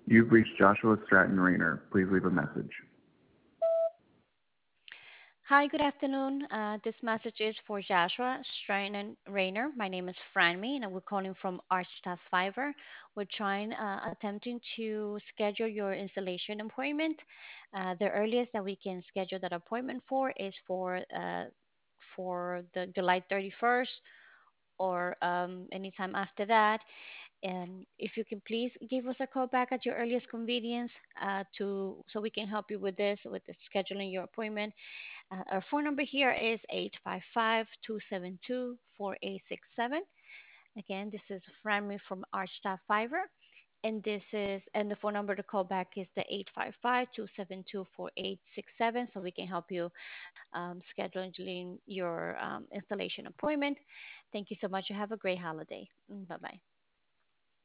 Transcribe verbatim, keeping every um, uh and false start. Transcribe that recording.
You've reached Joshua Stratton Rayner. Please leave a message. Hi, good afternoon. Uh, this message is for Joshua Strain and Rayner. My name is Franmy, and we're calling from Archtask Fiverr. We're trying, uh, attempting to schedule your installation appointment. Uh, the earliest that we can schedule that appointment for is for uh, for the July thirty-first or um, anytime after that. And if you can please give us a call back at your earliest convenience uh, to so we can help you with this, with the scheduling your appointment. Uh, our phone number here is eight five five, two seven two, four eight six seven. Again, this is Franmy from Archstaff Fiverr. And this is, and the phone number to call back is the eight five five, two seven two, four eight six seven. So we can help you um, scheduling your um, installation appointment. Thank you so much. You have a great holiday. Bye bye.